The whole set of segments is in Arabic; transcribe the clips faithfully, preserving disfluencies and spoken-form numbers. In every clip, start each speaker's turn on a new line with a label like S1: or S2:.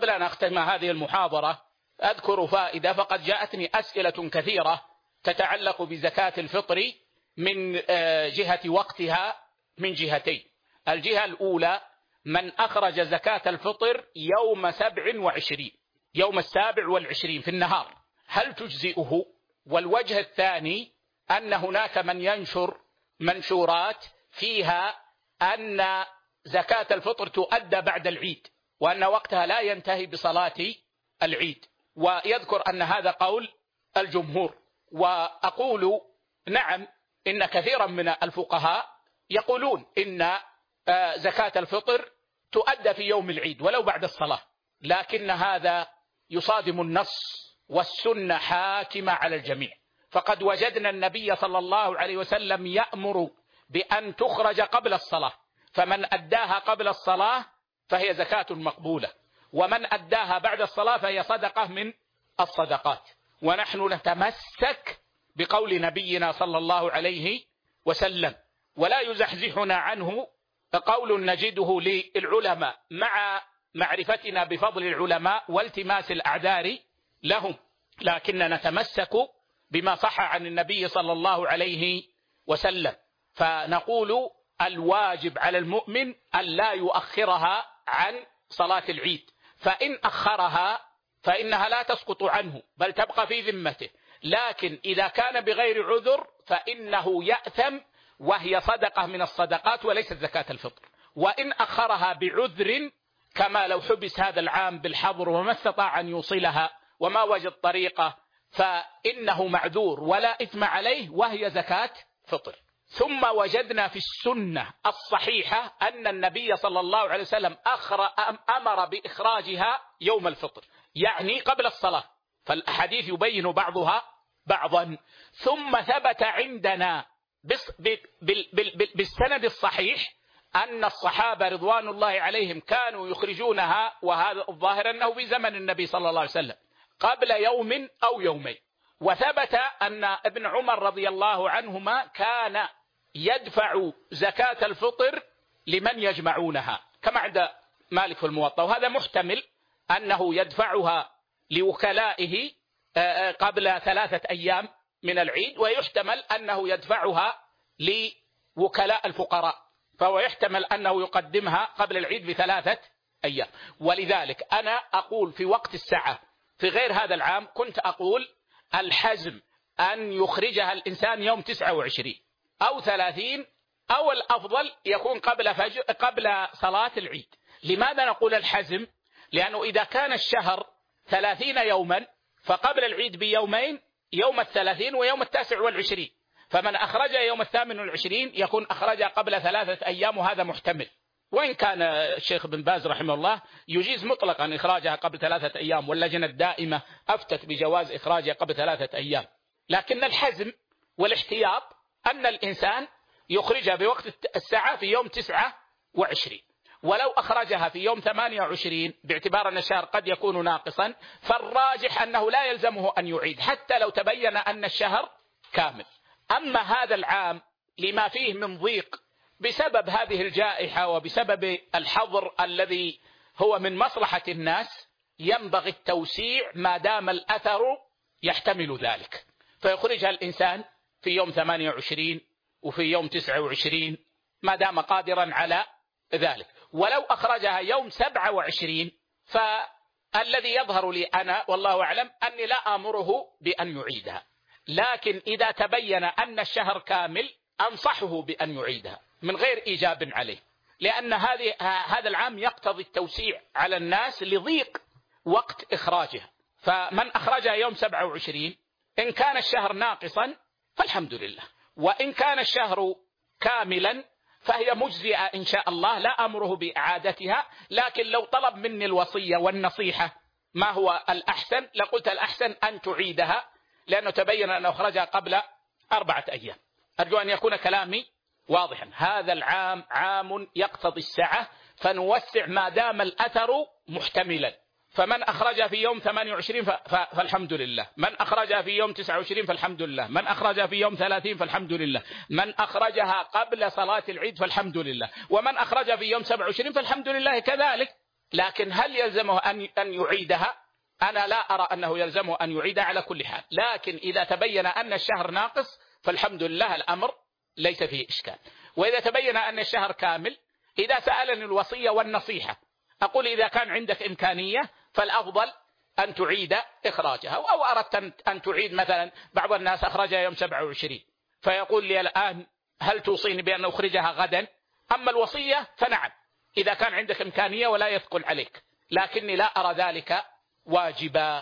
S1: قبل أن أختم هذه المحاضرة أذكر فائدة، فقد جاءتني أسئلة كثيرة تتعلق بزكاة الفطر من جهة وقتها من جهتين. الجهة الأولى: من أخرج زكاة الفطر يوم سبع وعشرين، يوم السابع والعشرين في النهار، هل تجزئه؟ والوجه الثاني أن هناك من ينشر منشورات فيها أن زكاة الفطر تؤدى بعد العيد، وأن وقتها لا ينتهي بصلاة العيد، ويذكر أن هذا قول الجمهور. وأقول نعم، إن كثيرا من الفقهاء يقولون إن زكاة الفطر تؤدى في يوم العيد ولو بعد الصلاة، لكن هذا يصادم النص، والسنة حاكمة على الجميع. فقد وجدنا النبي صلى الله عليه وسلم يأمر بأن تخرج قبل الصلاة، فمن أداها قبل الصلاة فهي زكاة مقبولة، ومن أداها بعد الصلاة فهي صدقة من الصدقات. ونحن نتمسك بقول نبينا صلى الله عليه وسلم، ولا يزحزحنا عنه قول نجده للعلماء مع معرفتنا بفضل العلماء والتماس الأعذار لهم، لكن نتمسك بما صح عن النبي صلى الله عليه وسلم. فنقول الواجب على المؤمن أن لا يؤخرها عن صلاة العيد، فإن أخرها فإنها لا تسقط عنه بل تبقى في ذمته، لكن إذا كان بغير عذر فإنه يأثم، وهي صدقة من الصدقات وليست زكاة الفطر. وإن أخرها بعذر، كما لو حبس هذا العام بالحظر وما استطاع أن يوصلها وما وجد طريقة، فإنه معذور ولا إثم عليه، وهي زكاة فطر. ثم وجدنا في السنة الصحيحة أن النبي صلى الله عليه وسلم أخر أمر بإخراجها يوم الفطر، يعني قبل الصلاة، فالأحاديث يبين بعضها بعضا. ثم ثبت عندنا بالسند الصحيح أن الصحابة رضوان الله عليهم كانوا يخرجونها، وهذا الظاهر أنه في زمن النبي صلى الله عليه وسلم، قبل يوم أو يومين. وثبت أن ابن عمر رضي الله عنهما كان يدفع زكاة الفطر لمن يجمعونها، كما عند مالك في الموطأ، وهذا محتمل أنه يدفعها لوكلائه قبل ثلاثة أيام من العيد، ويحتمل أنه يدفعها لوكلاء الفقراء، فهو يحتمل أنه يقدمها قبل العيد بثلاثة أيام. ولذلك أنا أقول في وقت الساعة في غير هذا العام كنت أقول الحزم أن يخرجها الإنسان يوم تسعة وعشرين أو ثلاثين، أو الأفضل يكون قبل فجر قبل صلاة العيد. لماذا نقول الحزم؟ لأنه إذا كان الشهر ثلاثين يوما فقبل العيد بيومين، يوم الثلاثين ويوم التاسع والعشرين، فمن أخرج يوم الثامن والعشرين يكون أخرج قبل ثلاثة أيام، وهذا محتمل. وإن كان الشيخ بن باز رحمه الله يجيز مطلقا إخراجها قبل ثلاثة أيام، واللجنة الدائمة أفتت بجواز إخراجها قبل ثلاثة أيام، لكن الحزم والاحتياط أن الإنسان يخرجها بوقت الساعة في يوم تسعة وعشرين. ولو أخرجها في يوم ثمانية وعشرين باعتبار أن الشهر قد يكون ناقصا، فالراجح أنه لا يلزمه أن يعيد حتى لو تبين أن الشهر كامل. أما هذا العام لما فيه من ضيق بسبب هذه الجائحة وبسبب الحظر الذي هو من مصلحة الناس، ينبغي التوسيع ما دام الأثر يحتمل ذلك، فيخرجها الإنسان في يوم ثمانية وعشرين وفي يوم تسعة وعشرين ما دام قادرا على ذلك. ولو أخرجها يوم سبعة وعشرين فالذي يظهر لي أنا والله أعلم أني لا أمره بأن يعيدها، لكن إذا تبين أن الشهر كامل أنصحه بأن يعيدها من غير إيجاب عليه، لأن هذه هذا العام يقتضي التوسيع على الناس لضيق وقت إخراجها. فمن أخرجها يوم سبعة وعشرين إن كان الشهر ناقصا فالحمد لله، وإن كان الشهر كاملا فهي مجزئة إن شاء الله، لا أمره بإعادتها. لكن لو طلب مني الوصية والنصيحة ما هو الأحسن لقلت الأحسن أن تعيدها، لأنه تبين أنه أخرجها قبل أربعة أيام. أرجو أن يكون كلامي واضحا. هذا العام عام يقتضي السعة، فنوسع ما دام الأثر محتملا. فمن أخرجها في يوم ثمانية وعشرين فالحمد لله، من أخرجها في يوم تسعة وعشرين فالحمد لله، من أخرجها في يوم ثلاثين فالحمد لله، من أخرجها قبل صلاة العيد فالحمد لله، ومن أخرجها في يوم سبعة وعشرين فالحمد لله كذلك، لكن هل يلزمه أن يعيدها؟ أنا لا أرى أنه يلزمه أن يعيدها على كل حال، لكن إذا تبين أن الشهر ناقص فالحمد لله الأمر ليس فيه إشكال. وإذا تبين أن الشهر كامل، إذا سألني الوصية والنصيحة أقول إذا كان عندك إمكانية فالأفضل أن تعيد إخراجها، أو أردت أن تعيد مثلا بعض الناس أخرجها يوم سبعة وعشرين فيقول لي الآن هل توصيني بأن أخرجها غدا؟ أما الوصية فنعم إذا كان عندك إمكانية ولا يثقل عليك، لكني لا أرى ذلك واجبا.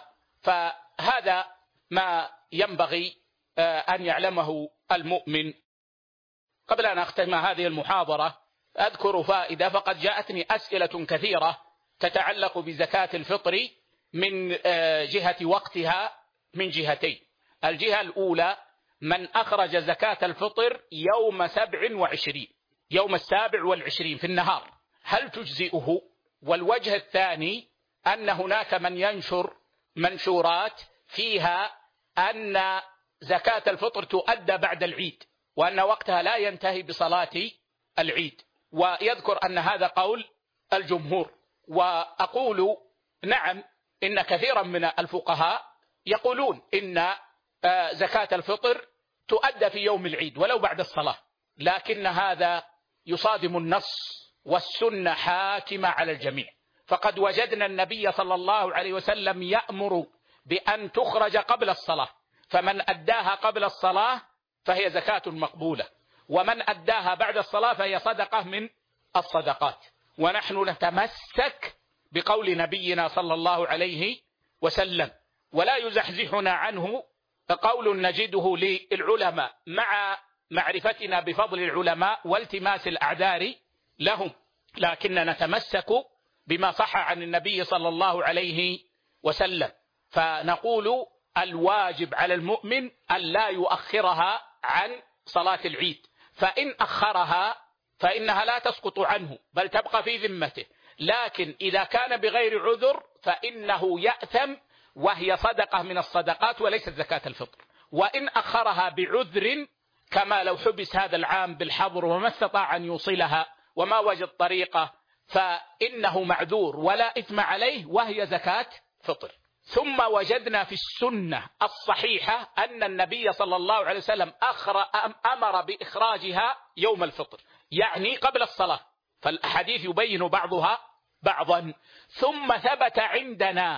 S1: فهذا ما ينبغي أن يعلمه المؤمن. قبل أن أختم هذه المحاضرة أذكر فائدة، فقد جاءتني أسئلة كثيرة تتعلق بزكاة الفطر من جهة وقتها من جهتين. الجهة الأولى من أخرج زكاة الفطر يوم سبع وعشرين، يوم السابع والعشرين في النهار، هل تجزئه؟ والوجه الثاني أن هناك من ينشر منشورات فيها أن زكاة الفطر تؤدى بعد العيد، وأن وقتها لا ينتهي بصلاة العيد، ويذكر أن هذا قول الجمهور. وأقول نعم، إن كثيرا من الفقهاء يقولون إن زكاة الفطر تؤدى في يوم العيد ولو بعد الصلاة، لكن هذا يصادم النص والسنة حاكمة على الجميع. فقد وجدنا النبي صلى الله عليه وسلم يأمر بأن تخرج قبل الصلاة، فمن أداها قبل الصلاة فهي زكاة مقبولة، ومن أداها بعد الصلاة فهي صدقة من الصدقات. ونحن نتمسك بقول نبينا صلى الله عليه وسلم، ولا يزحزحنا عنه قول نجده للعلماء مع معرفتنا بفضل العلماء والتماس الأعذار لهم، لكن نتمسك بما صح عن النبي صلى الله عليه وسلم. فنقول الواجب على المؤمن أن لا يؤخرها عن صلاة العيد، فإن أخرها فإنها لا تسقط عنه بل تبقى في ذمته، لكن إذا كان بغير عذر فإنه يأثم، وهي صدقة من الصدقات وليست زكاة الفطر. وإن أخرها بعذر كما لو حبس هذا العام بالحظر وما استطاع أن يوصلها وما وجد طريقة فإنه معذور ولا إثم عليه، وهي زكاة فطر. ثم وجدنا في السنة الصحيحة أن النبي صلى الله عليه وسلم أخر أمر بإخراجها يوم الفطر، يعني قبل الصلاة، فالأحاديث يبين بعضها بعضا. ثم ثبت عندنا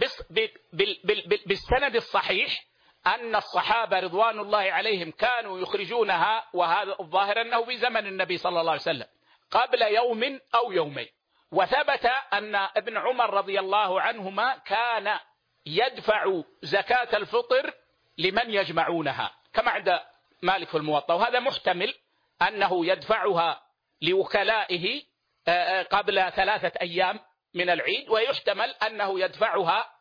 S1: بالسند الصحيح أن الصحابة رضوان الله عليهم كانوا يخرجونها، وهذا الظاهر أنه في زمن النبي صلى الله عليه وسلم، قبل يوم أو يومين. وثبت أن ابن عمر رضي الله عنهما كان يدفع زكاة الفطر لمن يجمعونها كما عند مالك في الموطأ، وهذا محتمل أنه يدفعها لوكلائه قبل ثلاثة أيام من العيد، ويحتمل أنه يدفعها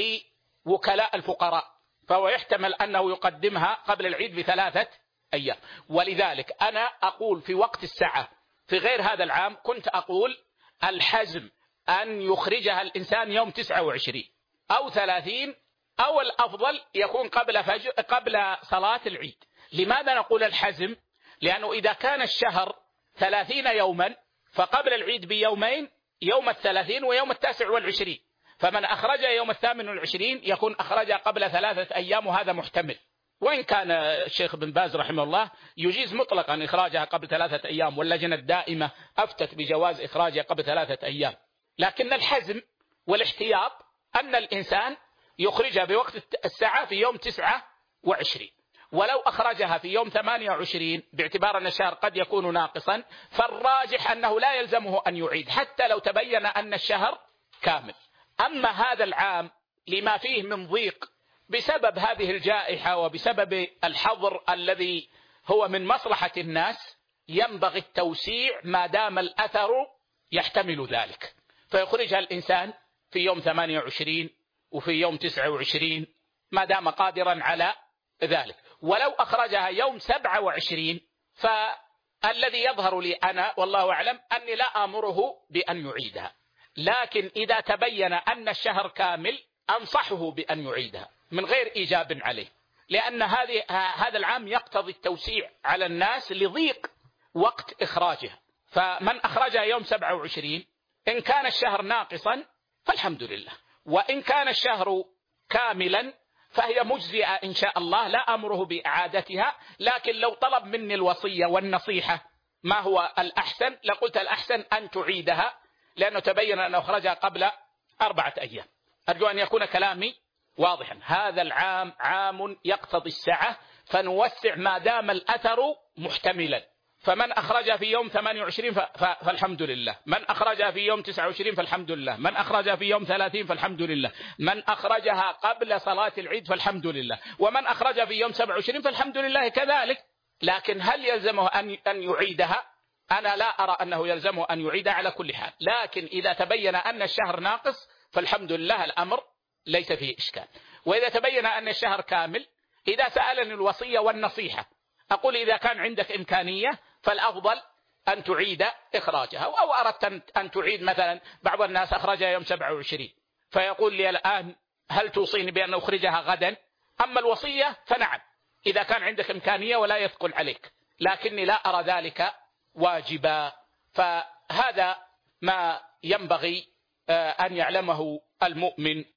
S1: لوكلاء الفقراء، فهو يحتمل أنه يقدمها قبل العيد بثلاثة أيام. ولذلك أنا أقول في وقت الساعة في غير هذا العام كنت أقول الحزم أن يخرجها الإنسان يوم تسعة وعشرين أو ثلاثين، أو الأفضل يكون قبل فجر قبل صلاة العيد. لماذا نقول الحزم؟ لأنه إذا كان الشهر ثلاثين يوما فقبل العيد بيومين، يوم الثلاثين ويوم التاسع والعشرين، فمن أخرج يوم الثامن والعشرين يكون أخرج قبل ثلاثة أيام، وهذا محتمل. وإن كان الشيخ بن باز رحمه الله يجيز مطلقا إخراجها قبل ثلاثة أيام، واللجنة الدائمة أفتت بجواز إخراجها قبل ثلاثة أيام، لكن الحزم والاحتياط أن الإنسان يخرجها بوقت الساعة في يوم تسعة وعشرين. ولو أخرجها في يوم ثمانية وعشرين باعتبار أن الشهر قد يكون ناقصا، فالراجح أنه لا يلزمه أن يعيد حتى لو تبين أن الشهر كامل. أما هذا العام لما فيه من ضيق بسبب هذه الجائحة وبسبب الحظر الذي هو من مصلحة الناس، ينبغي التوسيع ما دام الأثر يحتمل ذلك، فيخرجها الإنسان في يوم ثمانية وعشرين وفي يوم تسعة وعشرين ما دام قادرا على ذلك. ولو أخرجها يوم سبعة وعشرين فالذي يظهر لي أنا والله أعلم أني لا آمره بأن يعيدها، لكن إذا تبين أن الشهر كامل أنصحه بأن يعيدها من غير إيجاب عليه، لأن هذه هذا العام يقتضي التوسيع على الناس لضيق وقت إخراجها. فمن أخرجها يوم سبعة وعشرين إن كان الشهر ناقصا فالحمد لله، وإن كان الشهر كاملا فهي مجزئة إن شاء الله، لا أمره بإعادتها. لكن لو طلب مني الوصية والنصيحة ما هو الأحسن لقلت الأحسن أن تعيدها، لأنه تبين أنه خرجها قبل أربعة أيام. أرجو أن يكون كلامي واضحا. هذا العام عام يقتضي السعة، فنوسع ما دام الأثر محتملا. فمن أخرج في يوم ثمانية وعشرين فالحمد لله، من أخرجها في يوم تسعة وعشرين فالحمد لله، من أخرجها في يوم ثلاثين فالحمد لله، من أخرجها قبل صلاة العيد فالحمد لله، ومن أخرجها في يوم سبعة وعشرين فالحمد لله كذلك. لكن هل يلزمه أن يعيدها؟ أنا لا أرى أنه يلزمه أن يعيدها على كل حال. لكن إذا تبين أن الشهر ناقص فالحمد لله، الأمر ليس فيه إشكال. وإذا تبين أن الشهر كامل، إذا سألني الوصية والنصيحة أقول إذا كان عندك إمكانية فالأفضل أن تعيد إخراجها. أو أردت أن تعيد مثلا، بعض الناس أخرجها يوم سبعة وعشرين فيقول لي الآن هل توصيني بأن أخرجها غدا؟ أما الوصية فنعم إذا كان عندك إمكانية ولا يثقل عليك، لكني لا أرى ذلك واجبا. فهذا ما ينبغي أن يعلمه المؤمن